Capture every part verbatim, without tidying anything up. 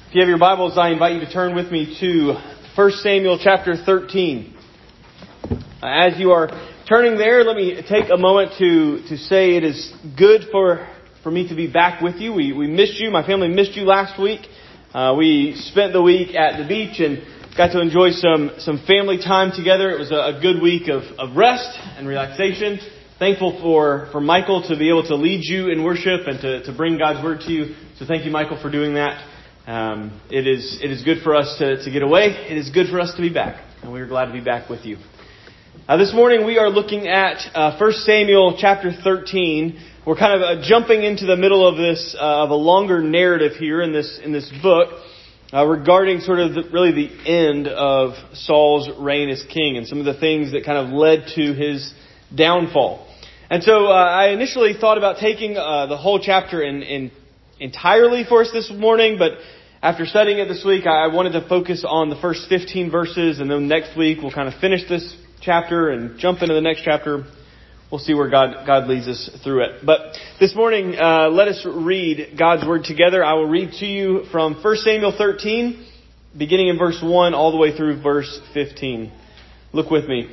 If you have your Bibles, I invite you to turn with me to First Samuel chapter thirteen. As you are turning there, let me take a moment to, to say it is good for, for me to be back with you. We, we missed you. My family missed you last week. Uh, we spent the week at the beach and got to enjoy some, some family time together. It was a, a good week of, of rest and relaxation. Thankful for, for Michael to be able to lead you in worship and to, to bring God's Word to you. So thank you, Michael, for doing that. Um, it is it is good for us to, to get away. It is good for us to be back. And we are glad to be back with you. Uh, this morning we are looking at uh, First Samuel chapter thirteen. We're kind of uh, jumping into the middle of this, uh, of a longer narrative here in this in this book uh, regarding sort of the, really the end of Saul's reign as king and some of the things that kind of led to his downfall. And so uh, I initially thought about taking uh, the whole chapter in, in entirely for us this morning, but after studying it this week, I wanted to focus on the first fifteen verses, and then next week we'll kind of finish this chapter and jump into the next chapter. We'll see where God God leads us through it. But this morning, uh, let us read God's Word together. I will read to you from First Samuel thirteen, beginning in verse one all the way through verse fifteen. Look with me.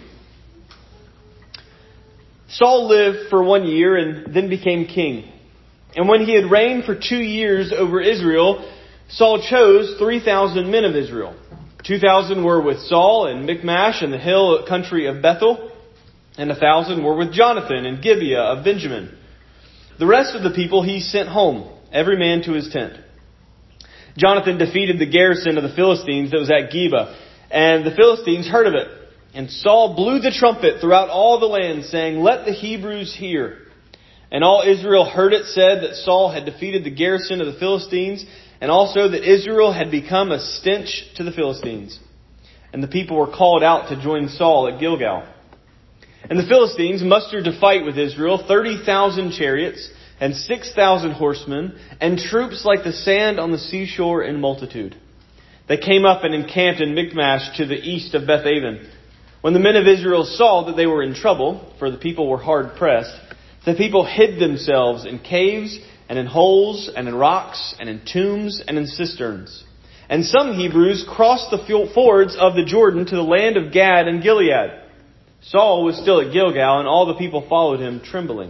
Saul lived for one year and then became king. And when he had reigned for two years over Israel, Saul chose three thousand men of Israel. Two thousand were with Saul in Michmash and the hill country of Bethel, and a thousand were with Jonathan in Gibeah of Benjamin. The rest of the people he sent home, every man to his tent. Jonathan defeated the garrison of the Philistines that was at Geba, and the Philistines heard of it. And Saul blew the trumpet throughout all the land, saying, "Let the Hebrews hear." And all Israel heard it said that Saul had defeated the garrison of the Philistines, and also that Israel had become a stench to the Philistines. And the people were called out to join Saul at Gilgal. And the Philistines mustered to fight with Israel thirty thousand chariots and six thousand horsemen, and troops like the sand on the seashore in multitude. They came up and encamped in Michmash to the east of Beth-aven. When the men of Israel saw that they were in trouble, for the people were hard pressed, the people hid themselves in caves and in holes and in rocks and in tombs and in cisterns. And some Hebrews crossed the fords of the Jordan to the land of Gad and Gilead. Saul was still at Gilgal, and all the people followed him trembling.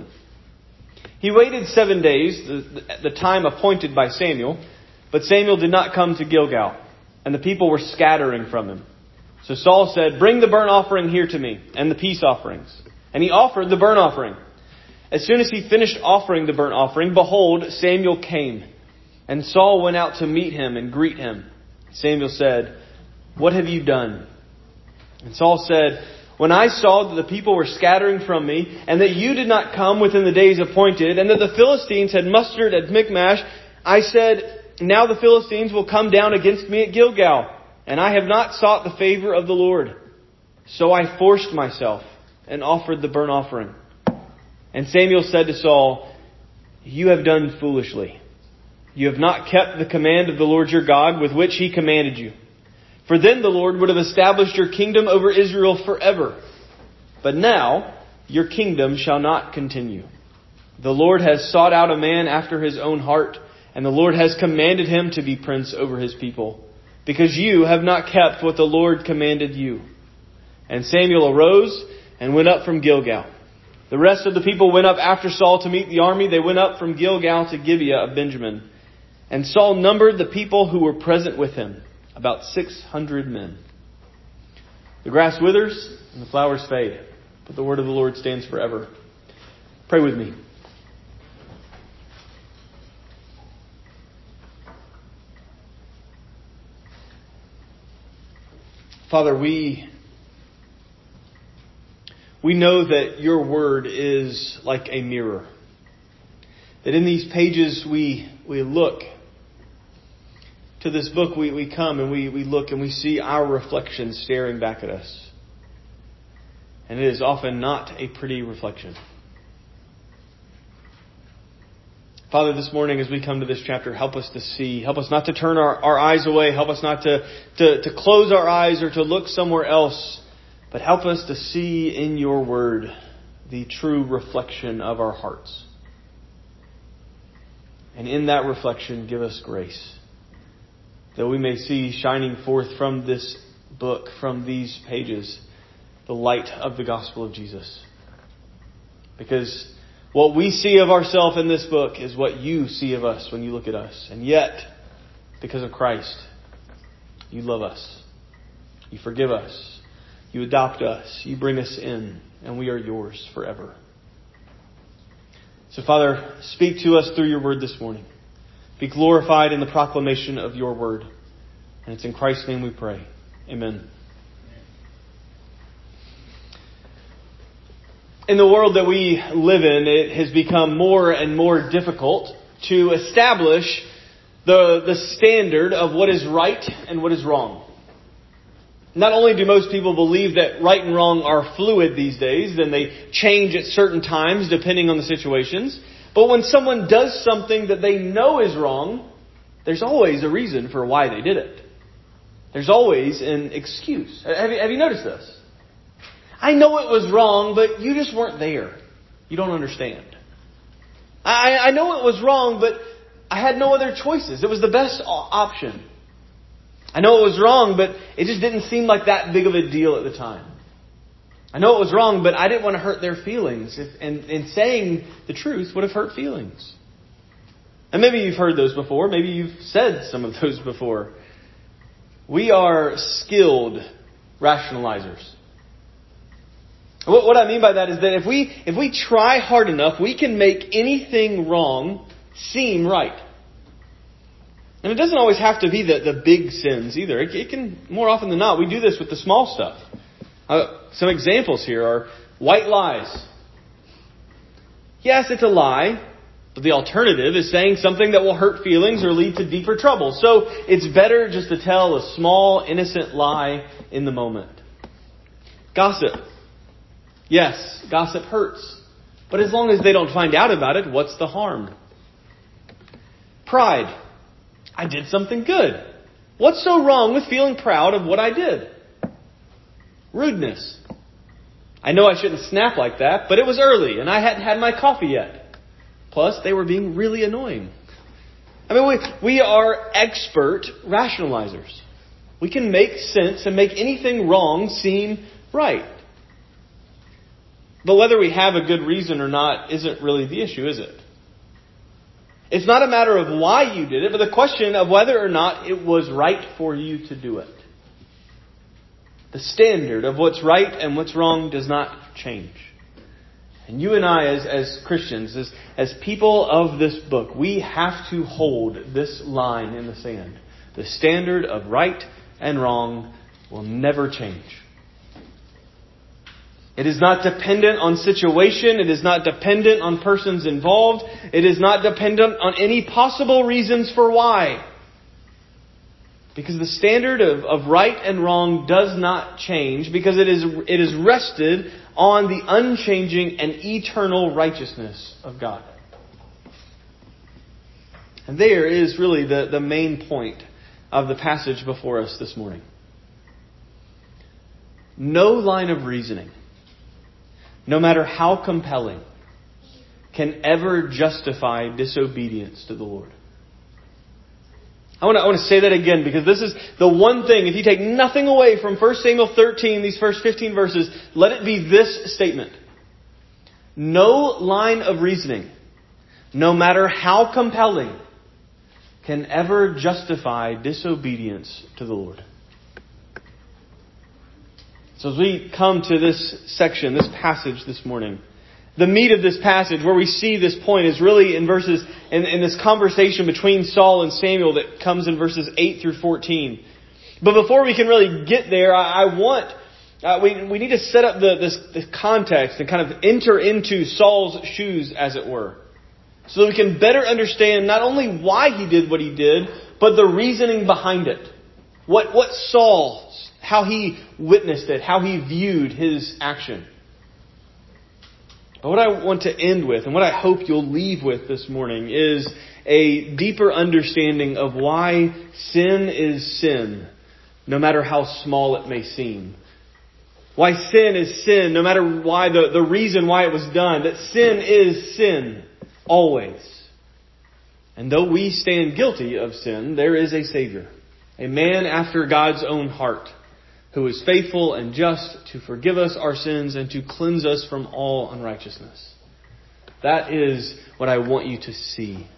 He waited seven days, the, the time appointed by Samuel, but Samuel did not come to Gilgal, and the people were scattering from him. So Saul said, "Bring the burnt offering here to me, and the peace offerings." And he offered the burnt offering. As soon as he finished offering the burnt offering, behold, Samuel came. And Saul went out to meet him and greet him. Samuel said, "What have you done?" And Saul said, "When I saw that the people were scattering from me, and that you did not come within the days appointed, and that the Philistines had mustered at Michmash, I said, now the Philistines will come down against me at Gilgal, and I have not sought the favor of the Lord. So I forced myself and offered the burnt offering." And Samuel said to Saul, "You have done foolishly. You have not kept the command of the Lord your God with which he commanded you. For then the Lord would have established your kingdom over Israel forever. But now your kingdom shall not continue. The Lord has sought out a man after his own heart, and the Lord has commanded him to be prince over his people, because you have not kept what the Lord commanded you." And Samuel arose and went up from Gilgal. The rest of the people went up after Saul to meet the army. They went up from Gilgal to Gibeah of Benjamin. And Saul numbered the people who were present with him, about six hundred men. The grass withers and the flowers fade, but the word of the Lord stands forever. Pray with me. Father, we we know that your word is like a mirror. That in these pages we we look. To this book we, we come and we, we look and we see our reflection staring back at us. And it is often not a pretty reflection. Father, this morning as we come to this chapter, help us to see. Help us not to turn our, our eyes away. Help us not to, to, to close our eyes or to look somewhere else. But help us to see in your word the true reflection of our hearts. And in that reflection, give us grace. that we may see shining forth from this book, from these pages, the light of the gospel of Jesus. Because what we see of ourselves in this book is what you see of us when you look at us. And yet, because of Christ, you love us. You forgive us. You adopt us. You bring us in. And we are yours forever. So, Father, speak to us through your word this morning. Be glorified in the proclamation of your word. And it's in Christ's name we pray. Amen. In the world that we live in, it has become more and more difficult to establish the, the standard of what is right and what is wrong. Not only do most people believe that right and wrong are fluid these days, and they change at certain times depending on the situations, but when someone does something that they know is wrong, there's always a reason for why they did it. There's always an excuse. Have you, have you noticed this? I know it was wrong, but you just weren't there. You don't understand. I, I know it was wrong, but I had no other choices. It was the best option. I know it was wrong, but it just didn't seem like that big of a deal at the time. I know it was wrong, but I didn't want to hurt their feelings. If, and, and saying the truth would have hurt feelings. And maybe you've heard those before. Maybe you've said some of those before. We are skilled rationalizers. What, what I mean by that is that if we if we try hard enough, we can make anything wrong seem right. And it doesn't always have to be the, the big sins either. It, it can, more often than not, we do this with the small stuff. Uh, some examples here are white lies. Yes, it's a lie, but the alternative is saying something that will hurt feelings or lead to deeper trouble. So it's better just to tell a small, innocent lie in the moment. Gossip. Yes, gossip hurts. But as long as they don't find out about it, what's the harm? Pride. I did something good. What's so wrong with feeling proud of what I did? Rudeness. I know I shouldn't snap like that, but it was early and I hadn't had my coffee yet. Plus, they were being really annoying. I mean, we, we are expert rationalizers. We can make sense and make anything wrong seem right. But whether we have a good reason or not isn't really the issue, is it? It's not a matter of why you did it, but the question of whether or not it was right for you to do it. The standard of what's right and what's wrong does not change. And you and I as, as Christians, as, as people of this book, we have to hold this line in the sand. The standard of right and wrong will never change. It is not dependent on situation. It is not dependent on persons involved. It is not dependent on any possible reasons for why. Because the standard of, of right and wrong does not change, because it is it is rested on the unchanging and eternal righteousness of God. And there is really the, the main point of the passage before us this morning. No line of reasoning, no matter how compelling, can ever justify disobedience to the Lord. I want to, I want to say that again, because this is the one thing, if you take nothing away from First Samuel thirteen, these first fifteen verses, let it be this statement. No line of reasoning, no matter how compelling, can ever justify disobedience to the Lord. So as we come to this section, this passage this morning, the meat of this passage where we see this point is really in verses, in, in this conversation between Saul and Samuel that comes in verses eight through fourteen. But before we can really get there, I, I want, uh, we, we need to set up the, this, this context and kind of enter into Saul's shoes, as it were. So that we can better understand not only why he did what he did, but the reasoning behind it. What, what Saul, how he witnessed it, how he viewed his action. But what I want to end with, and what I hope you'll leave with this morning, is a deeper understanding of why sin is sin, no matter how small it may seem. Why sin is sin, no matter why the, the reason why it was done. That sin is sin, always. And though we stand guilty of sin, there is a Savior. a man after God's own heart, who is faithful and just to forgive us our sins and to cleanse us from all unrighteousness. That is what I want you to see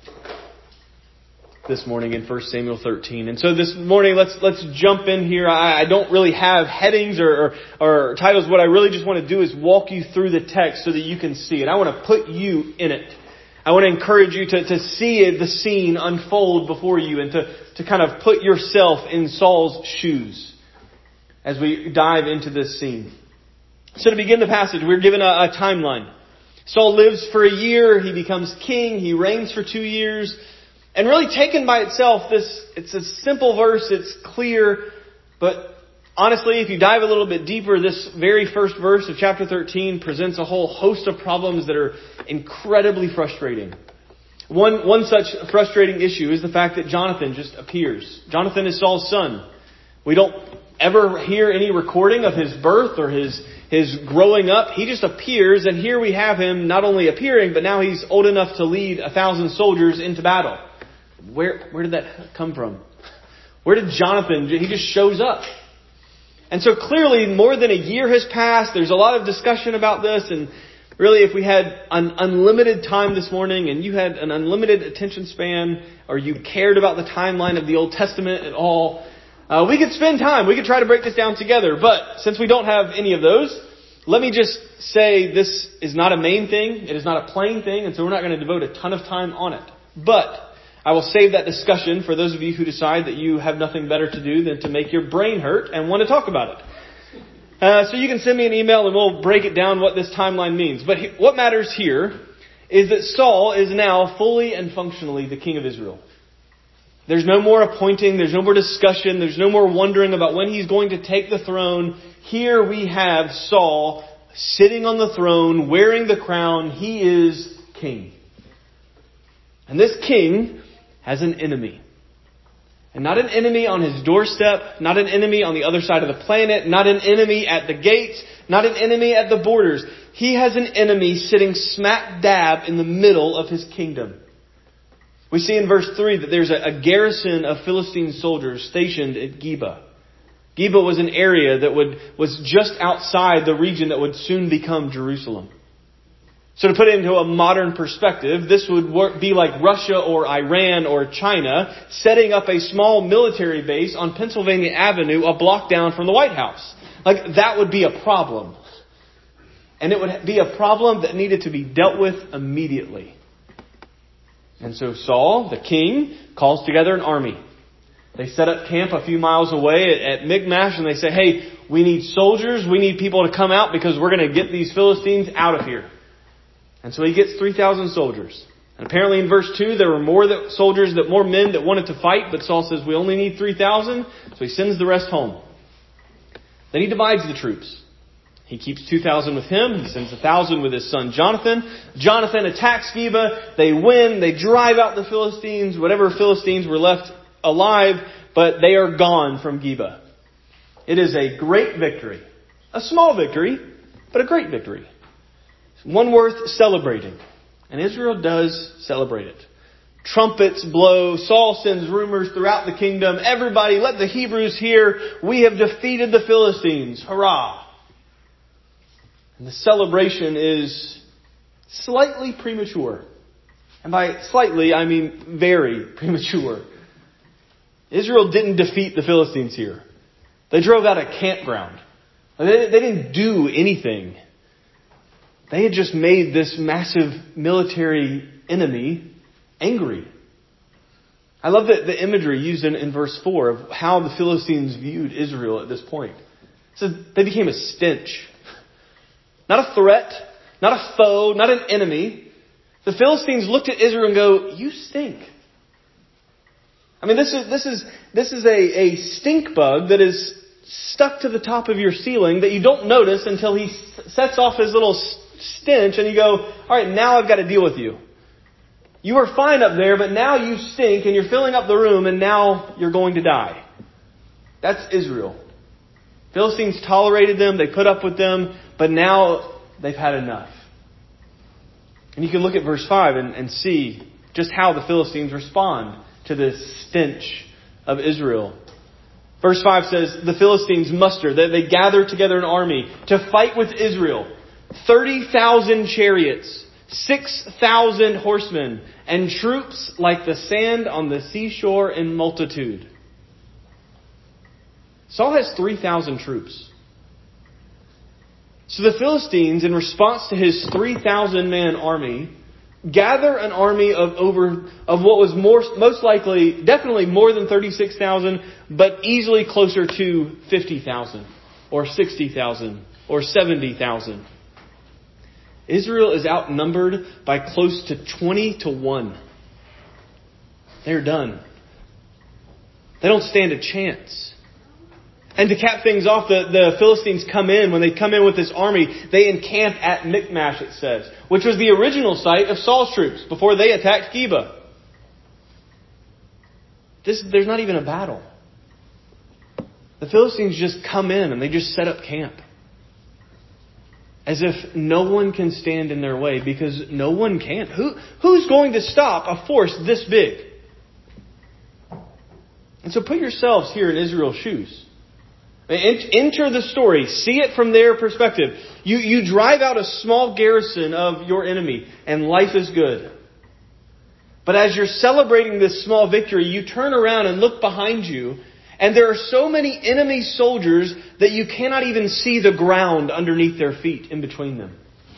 this morning in First Samuel thirteen. And so this morning, let's let's jump in here. I, I don't really have headings or, or, or titles. What I really just want to do is walk you through the text so that you can see it. I want to put you in it. I want to encourage you to, to see it, the scene unfold before you, and to, to kind of put yourself in Saul's shoes as we dive into this scene. So to begin the passage, we're given a, a timeline. Saul lives for a year. He becomes king. He reigns for two years. And really taken by itself, this it's a simple verse. It's clear. But honestly, if you dive a little bit deeper, this very first verse of chapter thirteen presents a whole host of problems that are incredibly frustrating. One, one such frustrating issue is the fact that Jonathan just appears. Jonathan is Saul's son. We don't ever hear any recording of his birth or his his growing up. He just appears, and here we have him not only appearing, but now he's old enough to lead a thousand soldiers into battle. Where where did that come from? Where did Jonathan, he just shows up. And so clearly more than a year has passed. There's a lot of discussion about this, and really if we had an unlimited time this morning and you had an unlimited attention span, or you cared about the timeline of the Old Testament at all, Uh, we could spend time. We could try to break this down together. But since we don't have any of those, let me just say this is not a main thing. It is not a plain thing. And so we're not going to devote a ton of time on it. But I will save that discussion for those of you who decide that you have nothing better to do than to make your brain hurt and want to talk about it. Uh, so you can send me an email and we'll break it down what this timeline means. But he, what matters here is that Saul is now fully and functionally the king of Israel. There's no more appointing. There's no more discussion. There's no more wondering about when he's going to take the throne. Here we have Saul sitting on the throne, wearing the crown. He is king. And this king has an enemy. And not an enemy on his doorstep, not an enemy on the other side of the planet, not an enemy at the gates, not an enemy at the borders. He has an enemy sitting smack dab in the middle of his kingdom. We see in verse three that there's a, a garrison of Philistine soldiers stationed at Geba. Geba was an area that would was just outside the region that would soon become Jerusalem. So to put it into a modern perspective, this would work, be like Russia or Iran or China setting up a small military base on Pennsylvania Avenue a block down from the White House. Like, that would be a problem. And it would be a problem that needed to be dealt with immediately. And so Saul, the king, calls together an army. They set up camp a few miles away at, at Michmash, and they say, hey, we need soldiers, we need people to come out because we're going to get these Philistines out of here. And so he gets three thousand soldiers. And apparently in verse two, there were more that, soldiers, that more men that wanted to fight, but Saul says, we only need three thousand, so he sends the rest home. Then he divides the troops. He keeps two thousand with him. He sends one thousand with his son Jonathan. Jonathan attacks Geba. They win. They drive out the Philistines, whatever Philistines were left alive, but they are gone from Geba. It is a great victory. A small victory, but a great victory. One worth celebrating. And Israel does celebrate it. Trumpets blow. Saul sends rumors throughout the kingdom. Everybody, let the Hebrews hear. We have defeated the Philistines. Hurrah! And the celebration is slightly premature. And by slightly, I mean very premature. Israel didn't defeat the Philistines here. They drove out a campground. They, they didn't do anything. They had just made this massive military enemy angry. I love the, the imagery used in, in verse four of how the Philistines viewed Israel at this point. So they became a stench. Not a threat, not a foe, not an enemy. The Philistines looked at Israel and go, you stink. I mean, this is, this is, this is a, a stink bug that is stuck to the top of your ceiling that you don't notice until he sets off his little stench and you go, all right, now I've got to deal with you. You were fine up there, but now you stink and you're filling up the room and now you're going to die. That's Israel. Philistines tolerated them, they put up with them, but now they've had enough. And you can look at verse five and, and see just how the Philistines respond to this stench of Israel. Verse five says, the Philistines muster, that they gather together an army to fight with Israel. thirty thousand chariots, six thousand horsemen, and troops like the sand on the seashore in multitude. Saul has three thousand troops. So the Philistines, in response to his three thousand man army, gather an army of over of what was more most likely, definitely more than thirty-six thousand, but easily closer to fifty thousand or sixty thousand or seventy thousand. Israel is outnumbered by close to twenty to one. They're done. They don't stand a chance. And to cap things off, the, the Philistines come in. When they come in with this army, they encamp at Michmash, it says, which was the original site of Saul's troops before they attacked Geba. This, there's not even a battle. The Philistines just come in and they just set up camp. As if no one can stand in their way, because no one can. Who, who's going to stop a force this big? And so put yourselves here in Israel's shoes. Enter the story. See it from their perspective. You, you drive out a small garrison of your enemy, and life is good. But as you're celebrating this small victory, you turn around and look behind you, and there are so many enemy soldiers that you cannot even see the ground underneath their feet in between them.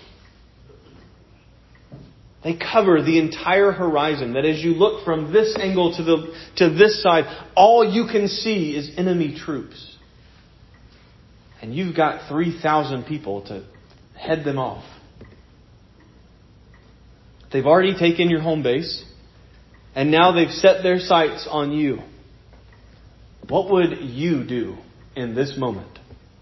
They cover the entire horizon, that as you look from this angle to the to this side, all you can see is enemy troops. And you've got three thousand people to head them off. They've already taken your home base, and now they've set their sights on you. What would you do in this moment?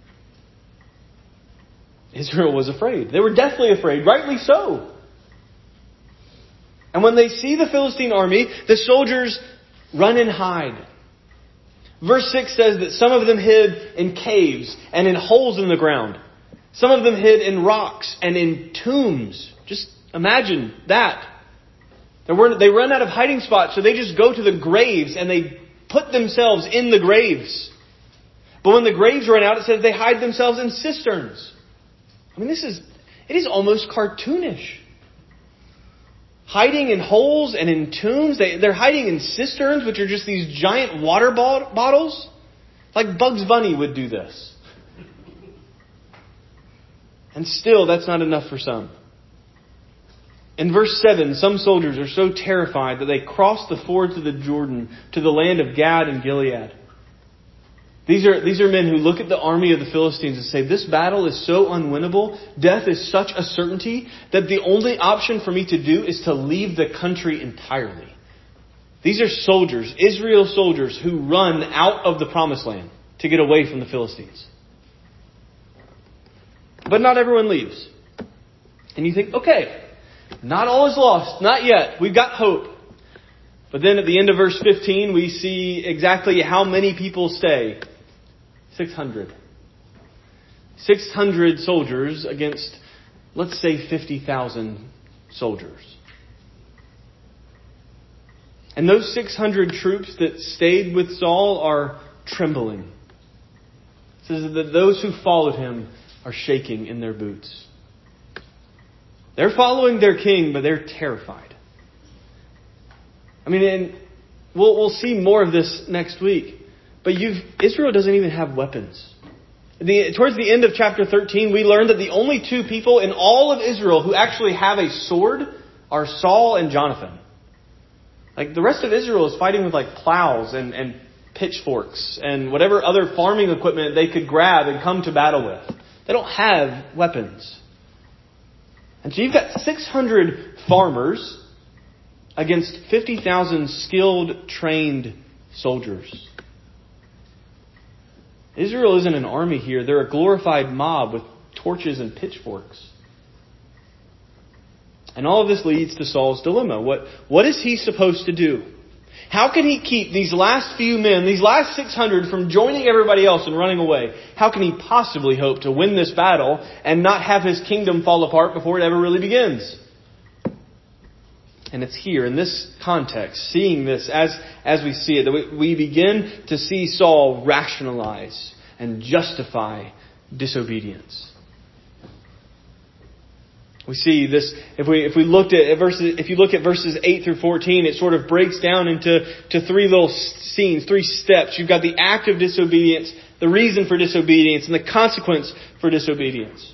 Israel was afraid. They were deathly afraid, rightly so. And when they see the Philistine army, the soldiers run and hide. Verse six says that some of them hid in caves and in holes in the ground. Some of them hid in rocks and in tombs. Just imagine that. They, weren't, they run out of hiding spots, so they just go to the graves and they put themselves in the graves. But when the graves run out, it says they hide themselves in cisterns. I mean, this is, it is almost cartoonish. Hiding in holes and in tombs. They, they're hiding in cisterns, which are just these giant water bo- bottles. Like Bugs Bunny would do this. And still, that's not enough for some. In verse seven, some soldiers are so terrified that they cross the fords of the Jordan to the land of Gad and Gilead. These are, these are men who look at the army of the Philistines and say, this battle is so unwinnable, death is such a certainty, that the only option for me to do is to leave the country entirely. These are soldiers, Israel soldiers, who run out of the promised land to get away from the Philistines. But not everyone leaves. And you think, okay, not all is lost, not yet, we've got hope. But then at the end of verse fifteen, we see exactly how many people stay. six hundred. six hundred soldiers against, let's say, fifty thousand soldiers. And those six hundred troops that stayed with Saul are trembling. It says that those who followed him are shaking in their boots. They're following their king, but they're terrified. I mean, and we'll we'll see more of this next week. But you've, Israel doesn't even have weapons. The, towards the end of chapter thirteen, we learned that the only two people in all of Israel who actually have a sword are Saul and Jonathan. Like, the rest of Israel is fighting with like plows and, and pitchforks and whatever other farming equipment they could grab and come to battle with. They don't have weapons. And so you've got six hundred farmers against fifty thousand skilled, trained soldiers. Israel isn't an army here. They're a glorified mob with torches and pitchforks. And all of this leads to Saul's dilemma. What, what is he supposed to do? How can he keep these last few men, these last six hundred, from joining everybody else and running away? How can he possibly hope to win this battle and not have his kingdom fall apart before it ever really begins? And it's here in this context, seeing this as, as we see it, that we, we begin to see Saul rationalize and justify disobedience. We see this, if we if we looked at verses, if you look at verses eight through fourteen, it sort of breaks down into to three little scenes, three steps. You've got the act of disobedience, the reason for disobedience, and the consequence for disobedience.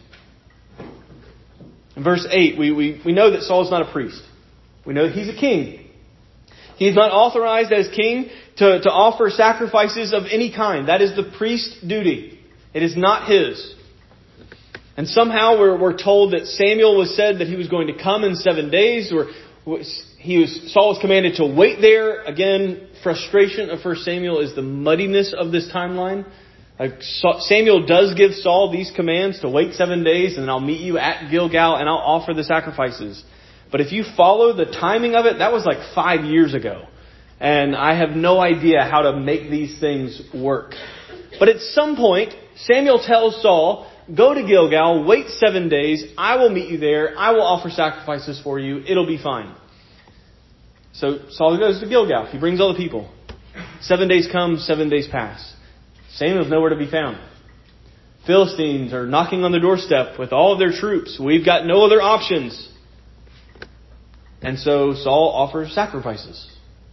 In verse eight, we, we, we know that Saul's not a priest. We know he's a king. He's not authorized as king to, to offer sacrifices of any kind. That is the priest's duty. It is not his. And somehow we're, we're told that Samuel was said that he was going to come in seven days. Or he was, Saul was commanded to wait there. Again, frustration of First Samuel is the muddiness of this timeline. Like Samuel does give Saul these commands to wait seven days and then I'll meet you at Gilgal and I'll offer the sacrifices. But if you follow the timing of it, that was like five years ago. And I have no idea how to make these things work. But at some point, Samuel tells Saul, go to Gilgal, wait seven days, I will meet you there, I will offer sacrifices for you, it'll be fine. So Saul goes to Gilgal, he brings all the people. Seven days come, seven days pass. Samuel's nowhere to be found. Philistines are knocking on the doorstep with all of their troops. We've got no other options. And so Saul offers sacrifices.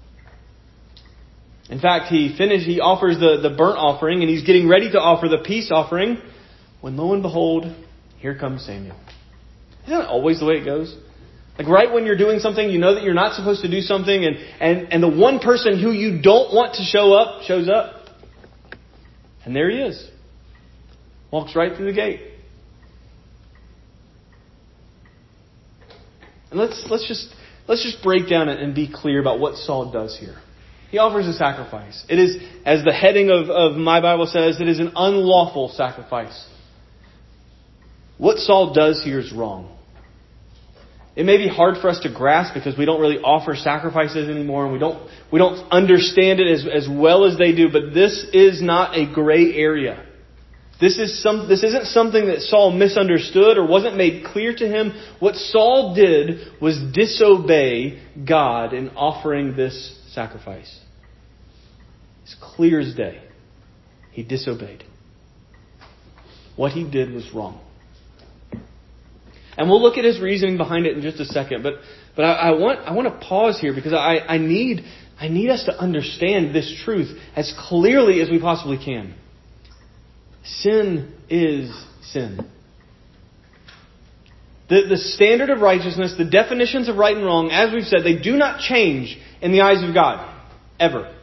In fact, he finished, he offers the, the burnt offering and he's getting ready to offer the peace offering when lo and behold, here comes Samuel. Isn't that always the way it goes? Like right when you're doing something, you know that you're not supposed to do something and, and, and the one person who you don't want to show up shows up. And there he is. Walks right through the gate. And let's let's just let's just break down it and be clear about what Saul does here. He offers a sacrifice. It is, as the heading of, of my Bible says, it is an unlawful sacrifice. What Saul does here is wrong. It may be hard for us to grasp because we don't really offer sacrifices anymore and we don't we don't understand it as, as well as they do, but this is not a gray area. This is some this isn't something that Saul misunderstood or wasn't made clear to him. What Saul did was disobey God in offering this sacrifice. It's clear as day. He disobeyed. What he did was wrong. And we'll look at his reasoning behind it in just a second. But but I, I want I want to pause here because I, I need I need us to understand this truth as clearly as we possibly can. Sin is sin. The, the standard of righteousness, the definitions of right and wrong, as we've said, they do not change in the eyes of God. Ever.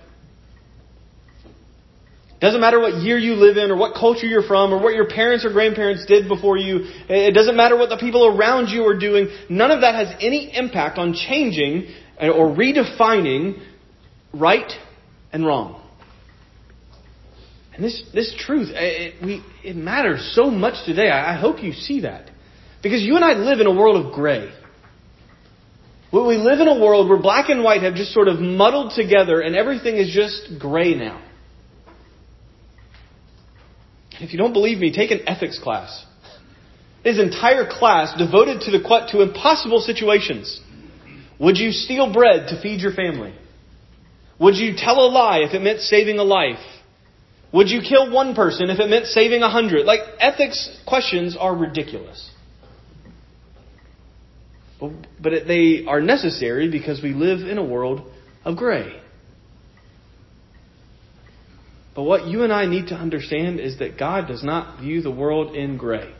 Doesn't matter what year you live in or what culture you're from or what your parents or grandparents did before you. It doesn't matter what the people around you are doing. None of that has any impact on changing or redefining right and wrong. And this this truth, it, we, it matters so much today. I, I hope you see that. Because you and I live in a world of gray. We live in a world where black and white have just sort of muddled together and everything is just gray now. If you don't believe me, take an ethics class. His entire class devoted to the to impossible situations. Would you steal bread to feed your family? Would you tell a lie if it meant saving a life? Would you kill one person if it meant saving a hundred? Like, ethics questions are ridiculous. But, but they are necessary because we live in a world of gray. But what you and I need to understand is that God does not view the world in gray.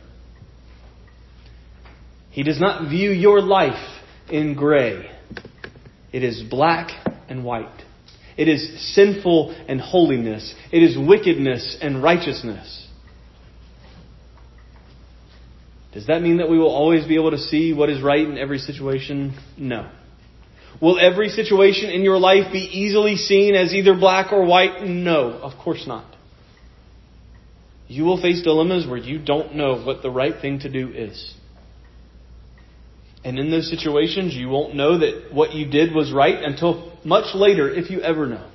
He does not view your life in gray. It is black and white. It is sinful and holiness. It is wickedness and righteousness. Does that mean that we will always be able to see what is right in every situation? No. Will every situation in your life be easily seen as either black or white? No, of course not. You will face dilemmas where you don't know what the right thing to do is. And in those situations, you won't know that what you did was right until much later, if you ever know.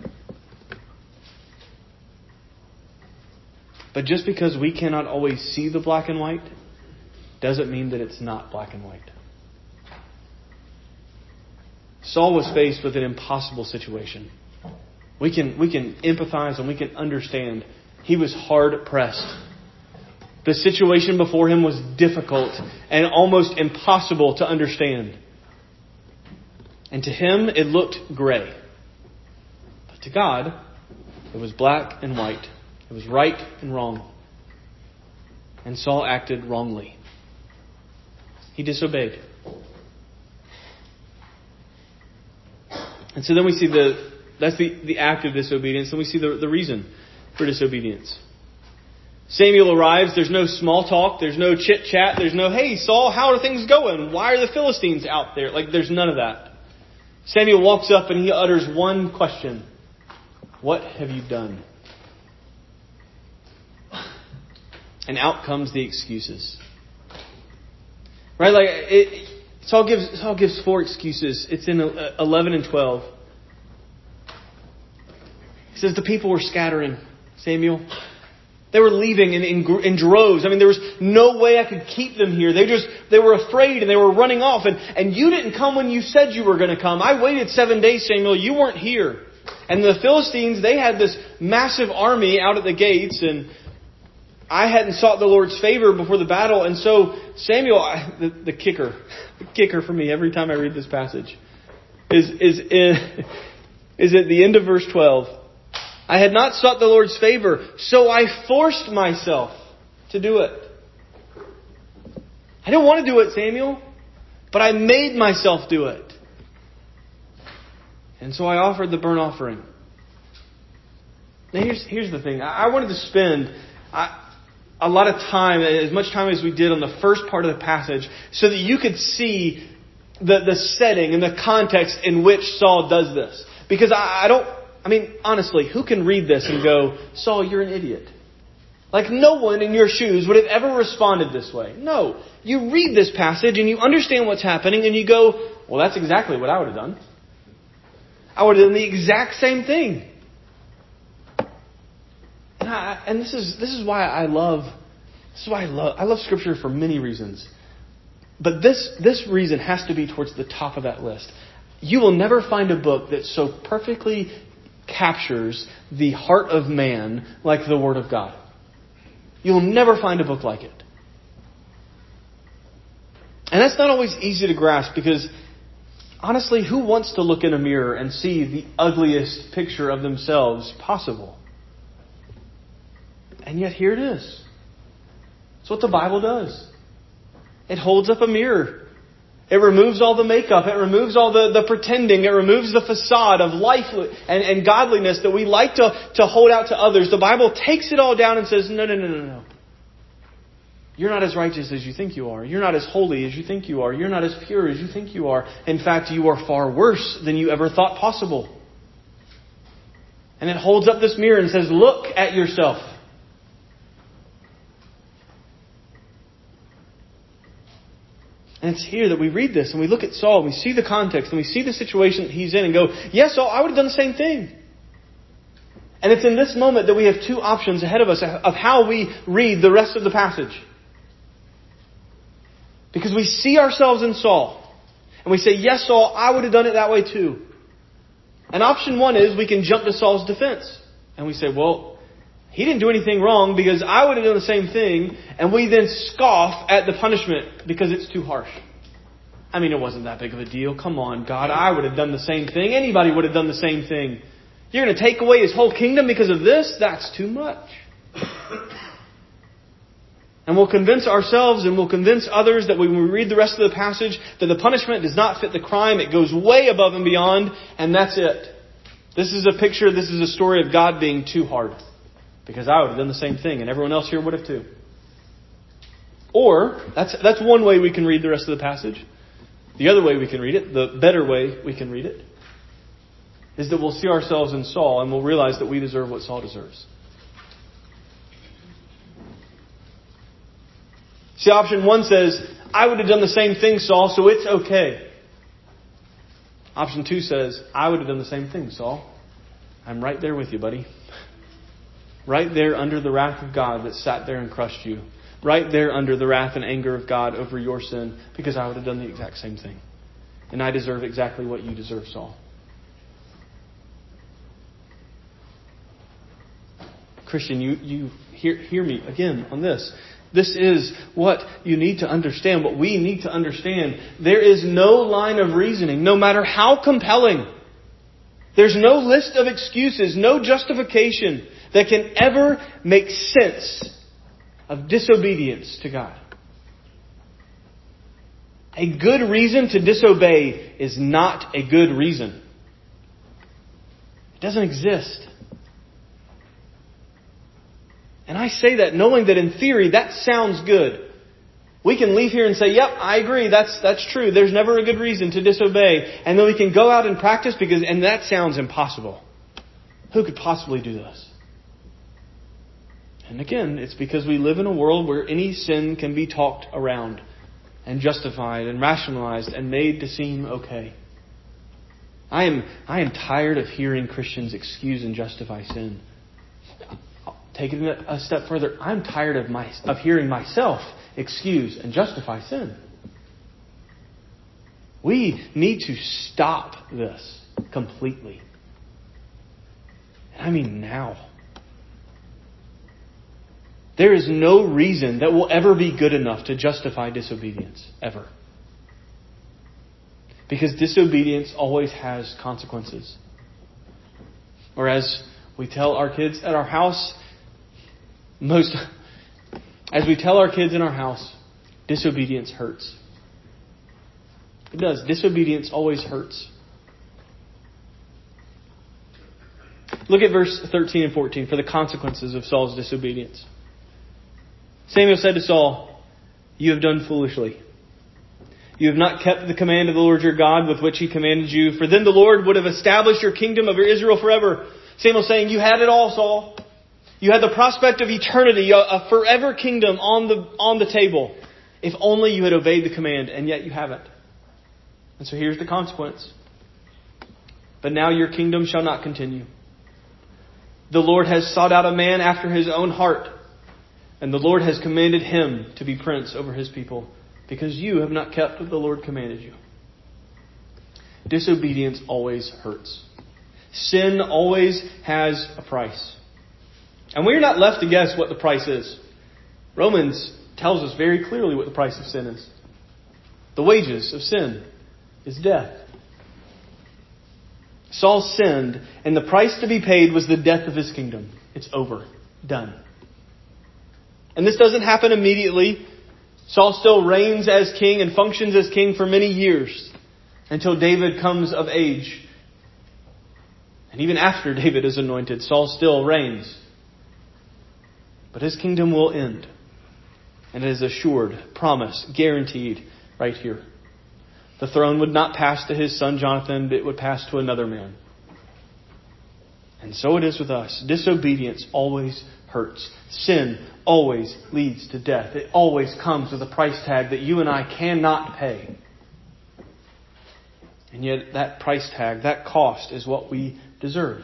But just because we cannot always see the black and white doesn't mean that it's not black and white. Saul was faced with an impossible situation. We can, we can empathize and we can understand. He was hard pressed. The situation before him was difficult and almost impossible to understand. And to him, it looked gray. But to God, it was black and white. It was right and wrong. And Saul acted wrongly. He disobeyed. And so then we see the, that's the, the act of disobedience. And we see the, the reason for disobedience. Samuel arrives. There's no small talk. There's no chit chat. There's no, hey, Saul, how are things going? Why are the Philistines out there? Like, there's none of that. Samuel walks up and he utters one question. What have you done? And out comes the excuses. Right? Like, it, Saul gives, Saul gives four excuses. It's in eleven and twelve. He says the people were scattering, Samuel. They were leaving in, in, in droves. I mean, there was no way I could keep them here. They just, they were afraid and they were running off. And, and you didn't come when you said you were going to come. I waited seven days, Samuel. You weren't here. And the Philistines, they had this massive army out at the gates. And I hadn't sought the Lord's favor before the battle. And so Samuel, I, the, the kicker, the kicker for me every time I read this passage is, is, is, is at the end of verse twelve. I had not sought the Lord's favor, so I forced myself to do it. I didn't want to do it, Samuel, but I made myself do it. And so I offered the burnt offering. Now here's, here's the thing. I, I wanted to spend I, a lot of time, as much time as we did on the first part of the passage, so that you could see the, the setting and the context in which Saul does this. Because I, I don't... I mean, honestly, who can read this and go, Saul, you're an idiot? Like, no one in your shoes would have ever responded this way. No. You read this passage and you understand what's happening and you go, well, that's exactly what I would have done. I would have done the exact same thing. And, I, and this is this is why I love this is why I love I love Scripture for many reasons. But this this reason has to be towards the top of that list. You will never find a book that so perfectly captures the heart of man like the Word of God. You'll never find a book like it. And that's not always easy to grasp because, honestly, who wants to look in a mirror and see the ugliest picture of themselves possible? And yet here it is. It's what the Bible does. It holds up a mirror. It removes all the makeup. It removes all the, the pretending. It removes the facade of life and, and godliness that we like to, to hold out to others. The Bible takes it all down and says, no, no, no, no, no. You're not as righteous as you think you are. You're not as holy as you think you are. You're not as pure as you think you are. In fact, you are far worse than you ever thought possible. And it holds up this mirror and says, look at yourself. And it's here that we read this and we look at Saul and we see the context and we see the situation that he's in and go, yes, Saul, I would have done the same thing. And it's in this moment that we have two options ahead of us of how we read the rest of the passage. Because we see ourselves in Saul and we say, yes, Saul, I would have done it that way too. And option one is we can jump to Saul's defense. And we say, well, he didn't do anything wrong because I would have done the same thing. And we then scoff at the punishment because it's too harsh. I mean, it wasn't that big of a deal. Come on, God, I would have done the same thing. Anybody would have done the same thing. You're going to take away his whole kingdom because of this? That's too much. And we'll convince ourselves and we'll convince others that when we read the rest of the passage that the punishment does not fit the crime. It goes way above and beyond. And that's it. This is a picture, this is a story of God being too hard. Because I would have done the same thing and everyone else here would have too. Or, that's that's one way we can read the rest of the passage. The other way we can read it, the better way we can read it, is that we'll see ourselves in Saul and we'll realize that we deserve what Saul deserves. See, option one says, I would have done the same thing, Saul, so it's okay. Option two says, I would have done the same thing, Saul. I'm right there with you, buddy. Right there under the wrath of God that sat there and crushed you. Right there under the wrath and anger of God over your sin, because I would have done the exact same thing. And I deserve exactly what you deserve, Saul. Christian, you, you hear, hear me again on this. This is what you need to understand, what we need to understand. There is no line of reasoning, no matter how compelling. There's no list of excuses, no justification that can ever make sense of disobedience to God. A good reason to disobey is not a good reason. It doesn't exist. And I say that knowing that in theory that sounds good. We can leave here and say, yep, I agree, that's that's true. There's never a good reason to disobey. And then we can go out and practice because, and that sounds impossible. Who could possibly do this? And again, it's because we live in a world where any sin can be talked around and justified and rationalized and made to seem okay. I am I am tired of hearing Christians excuse and justify sin. Take it a step further. I'm tired of my of hearing myself excuse and justify sin. We need to stop this completely. And I mean now. There is no reason that will ever be good enough to justify disobedience, ever. Because disobedience always has consequences. Or as we tell our kids at our house, most, as we tell our kids in our house, disobedience hurts. It does. Disobedience always hurts. Look at verse thirteen and fourteen for the consequences of Saul's disobedience. Samuel said to Saul, "You have done foolishly. You have not kept the command of the Lord your God with which He commanded you, for then the Lord would have established your kingdom over Israel forever." Samuel saying, you had it all, Saul. You had the prospect of eternity, a forever kingdom on the on the table. If only you had obeyed the command, and yet you haven't. And so here's the consequence. But now your kingdom shall not continue. The Lord has sought out a man after His own heart, and the Lord has commanded him to be prince over His people, because you have not kept what the Lord commanded you. Disobedience always hurts. Sin always has a price. And we're not left to guess what the price is. Romans tells us very clearly what the price of sin is. The wages of sin is death. Saul sinned, and the price to be paid was the death of his kingdom. It's over. Done. And this doesn't happen immediately. Saul still reigns as king and functions as king for many years until David comes of age. And even after David is anointed, Saul still reigns. But his kingdom will end. And it is assured, promised, guaranteed right here. The throne would not pass to his son Jonathan, but it would pass to another man. And so it is with us. Disobedience always hurts. Sin always leads to death. It always comes with a price tag that you and I cannot pay. And yet that price tag, that cost, is what we deserve.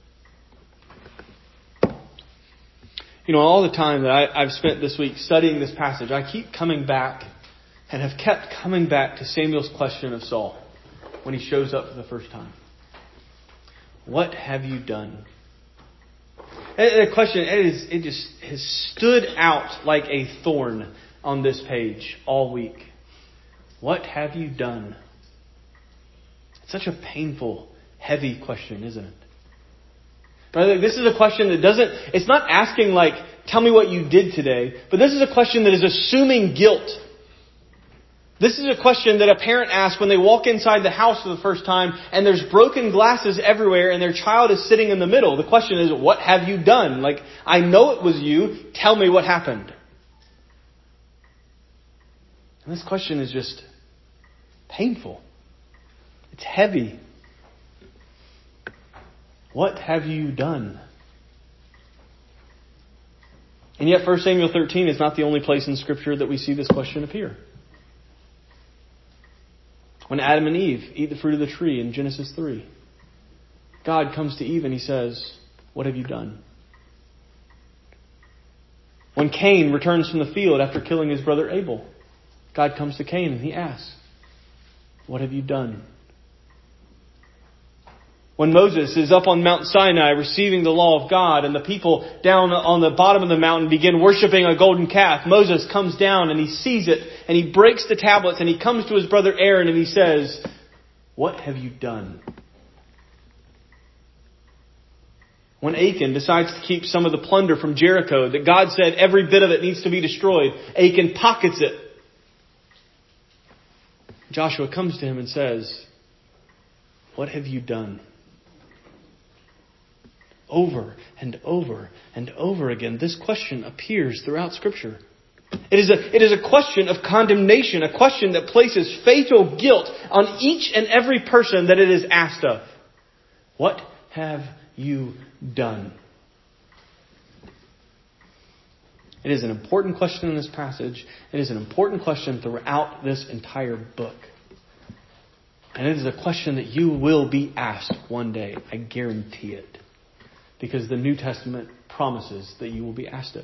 You know, all the time that I, I've spent this week studying this passage, I keep coming back and have kept coming back to Samuel's question of Saul when he shows up for the first time. What have you done? And the question, it, is, it just has stood out like a thorn on this page all week. What have you done? It's such a painful, heavy question, isn't it? But this is a question that doesn't, it's not asking like, tell me what you did today, but this is a question that is assuming guilt. This is a question that a parent asks when they walk inside the house for the first time and there's broken glasses everywhere and their child is sitting in the middle. The question is, what have you done? Like, I know it was you. Tell me what happened. And this question is just painful. It's heavy. What have you done? And yet First Samuel thirteen is not the only place in Scripture that we see this question appear. When Adam and Eve eat the fruit of the tree in Genesis three, God comes to Eve and He says, what have you done? When Cain returns from the field after killing his brother Abel, God comes to Cain and He asks, What have you done? When Moses is up on Mount Sinai receiving the law of God and the people down on the bottom of the mountain begin worshiping a golden calf, Moses comes down and he sees it and he breaks the tablets and he comes to his brother Aaron and he says, "What have you done?" When Achan decides to keep some of the plunder from Jericho, that God said every bit of it needs to be destroyed, Achan pockets it. Joshua comes to him and says, "What have you done?" Over and over and over again, this question appears throughout Scripture. It is a, it is a question of condemnation, a question that places fatal guilt on each and every person that it is asked of. What have you done? It is an important question in this passage. It is an important question throughout this entire book. And it is a question that you will be asked one day. I guarantee it. Because the New Testament promises that you will be asked it.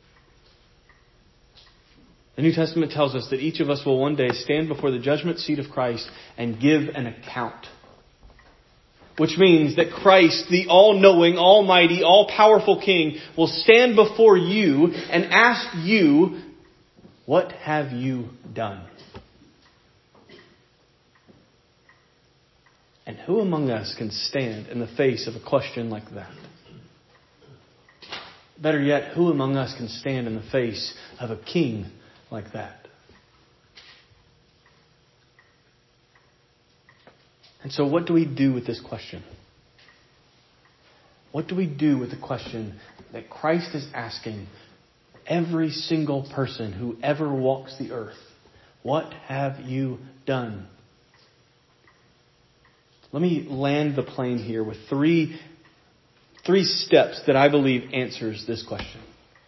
The New Testament tells us that each of us will one day stand before the judgment seat of Christ and give an account. Which means that Christ, the all-knowing, almighty, all-powerful King, will stand before you and ask you, "What have you done?" And who among us can stand in the face of a question like that? Better yet, who among us can stand in the face of a king like that? And so what do we do with this question? What do we do with the question that Christ is asking every single person who ever walks the earth? What have you done? Let me land the plane here with three, three steps that I believe answers this question.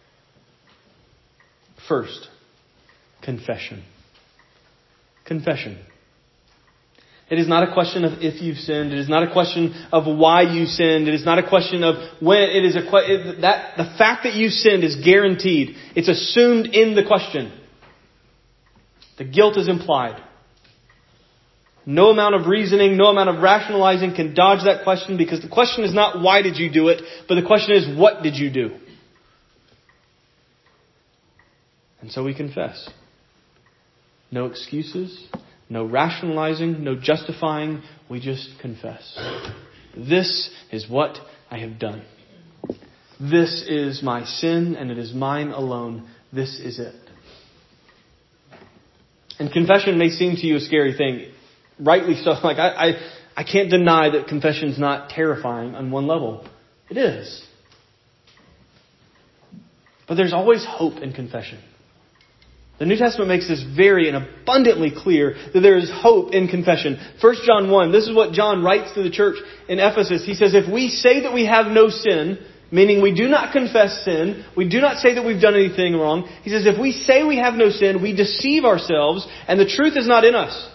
First, confession. Confession. It is not a question of if you've sinned. It is not a question of why you sinned. It is not a question of when. It is a it, that the fact that you sinned is guaranteed. It's assumed in the question. The guilt is implied. No amount of reasoning, no amount of rationalizing can dodge that question, because the question is not why did you do it, but the question is what did you do? And so we confess. No excuses, no rationalizing, no justifying. We just confess. This is what I have done. This is my sin, and it is mine alone. This is it. And confession may seem to you a scary thing. Rightly so. Like I, I, I can't deny that confession is not terrifying on one level. It is. But there's always hope in confession. The New Testament makes this very and abundantly clear that there is hope in confession. First John one, this is what John writes to the church in Ephesus. He says, if we say that we have no sin, meaning we do not confess sin, we do not say that we've done anything wrong. He says, if we say we have no sin, we deceive ourselves and the truth is not in us.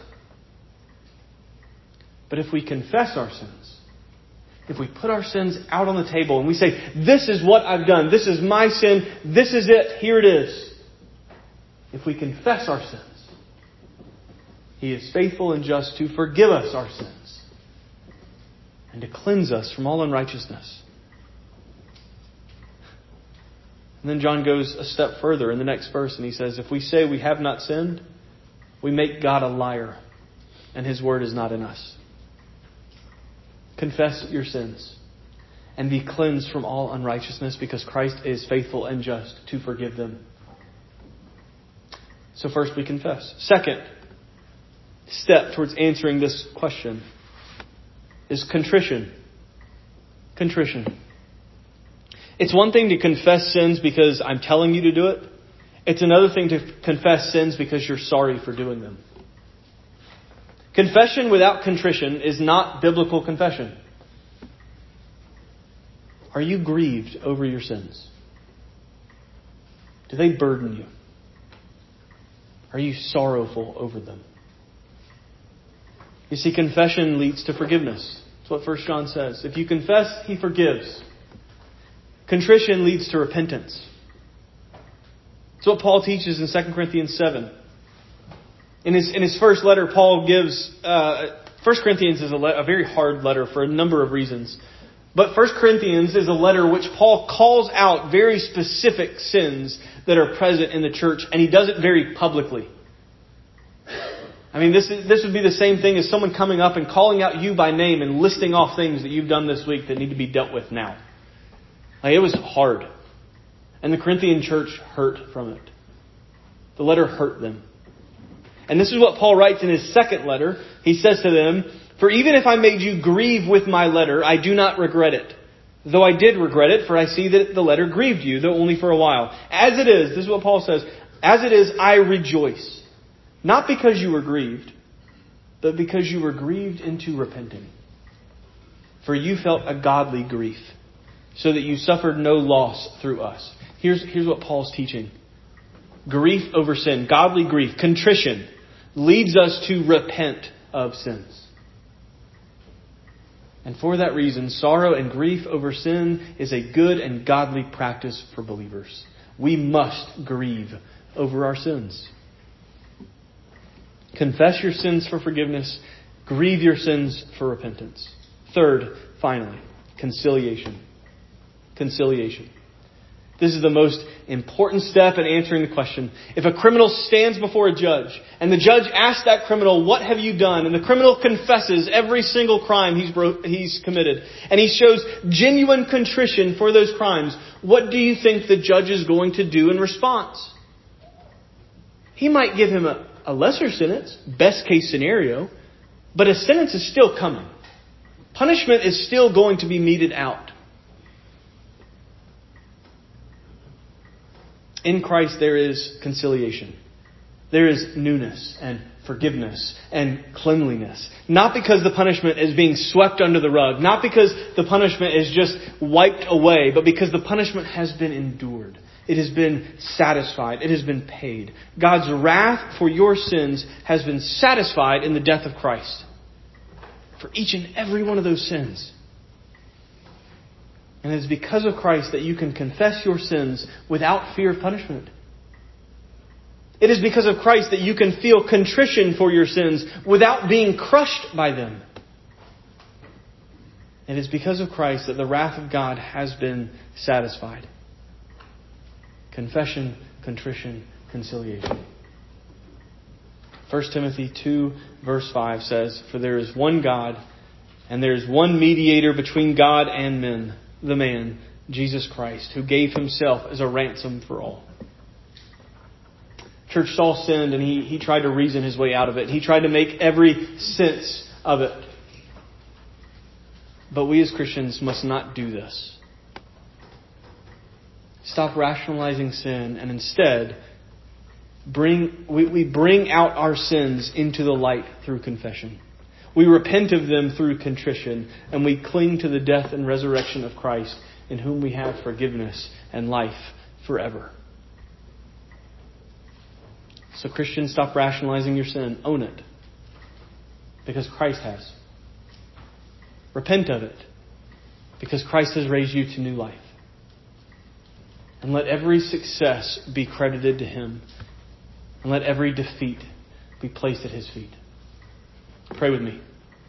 But if we confess our sins, if we put our sins out on the table and we say, this is what I've done, this is my sin, this is it, here it is. If we confess our sins, He is faithful and just to forgive us our sins and to cleanse us from all unrighteousness. And then John goes a step further in the next verse and he says, if we say we have not sinned, we make God a liar and His word is not in us. Confess your sins and be cleansed from all unrighteousness, because Christ is faithful and just to forgive them. So first we confess. Second step towards answering this question is contrition. Contrition. It's one thing to confess sins because I'm telling you to do it. It's another thing to confess sins because you're sorry for doing them. Confession without contrition is not biblical confession. Are you grieved over your sins? Do they burden you? Are you sorrowful over them? You see, confession leads to forgiveness. That's what First John says. If you confess, He forgives. Contrition leads to repentance. That's what Paul teaches in Second Corinthians seven. In his, in his first letter, Paul gives, uh, First Corinthians is a, le- a very hard letter for a number of reasons. But First Corinthians is a letter which Paul calls out very specific sins that are present in the church, and he does it very publicly. I mean, this is, this would be the same thing as someone coming up and calling out you by name and listing off things that you've done this week that need to be dealt with now. Like, it was hard. And the Corinthian church hurt from it. The letter hurt them. And this is what Paul writes in his second letter. He says to them, "For even if I made you grieve with my letter, I do not regret it. Though I did regret it, for I see that the letter grieved you, though only for a while. As it is," this is what Paul says, "as it is, I rejoice. Not because you were grieved, but because you were grieved into repenting. For you felt a godly grief, so that you suffered no loss through us." Here's, here's what Paul's teaching. Grief over sin, godly grief, contrition, leads us to repent of sins. And for that reason, sorrow and grief over sin is a good and godly practice for believers. We must grieve over our sins. Confess your sins for forgiveness. Grieve your sins for repentance. Third, finally, conciliation. Conciliation. This is the most important step in answering the question. If a criminal stands before a judge and the judge asks that criminal, "What have you done?" and the criminal confesses every single crime he's bro- he's committed, and he shows genuine contrition for those crimes, what do you think the judge is going to do in response? He might give him a, a lesser sentence, best case scenario, but a sentence is still coming. Punishment is still going to be meted out. In Christ there is conciliation. There is newness and forgiveness and cleanliness. Not because the punishment is being swept under the rug. Not because the punishment is just wiped away. But because the punishment has been endured. It has been satisfied. It has been paid. God's wrath for your sins has been satisfied in the death of Christ. For each and every one of those sins. And it is because of Christ that you can confess your sins without fear of punishment. It is because of Christ that you can feel contrition for your sins without being crushed by them. It is because of Christ that the wrath of God has been satisfied. Confession, contrition, conciliation. First Timothy two verse five says, "For there is one God, and there is one mediator between God and men, the man, Jesus Christ, who gave himself as a ransom for all." Church, Saul sinned and he, he tried to reason his way out of it. He tried to make every sense of it. But we as Christians must not do this. Stop rationalizing sin and instead bring we, we bring out our sins into the light through confession. We repent of them through contrition, and we cling to the death and resurrection of Christ, in whom we have forgiveness and life forever. So Christians, stop rationalizing your sin. Own it. Because Christ has. Repent of it. Because Christ has raised you to new life. And let every success be credited to Him. And let every defeat be placed at His feet. Pray with me.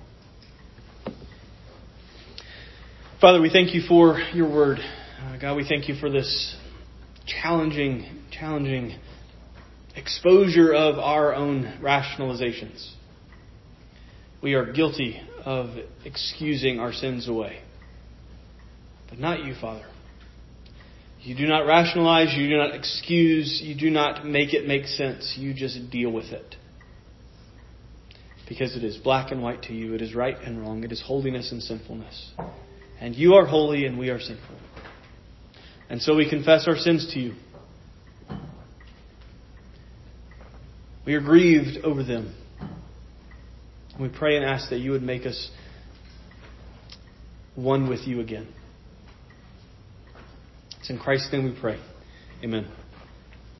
Father, we thank you for your word. Uh, God, we thank you for this challenging, challenging exposure of our own rationalizations. We are guilty of excusing our sins away. But not you, Father. You do not rationalize, you do not excuse, you do not make it make sense. You just deal with it. Because it is black and white to you. It is right and wrong. It is holiness and sinfulness. And you are holy and we are sinful. And so we confess our sins to you. We are grieved over them. We pray and ask that you would make us one with you again. It's in Christ's name we pray. Amen.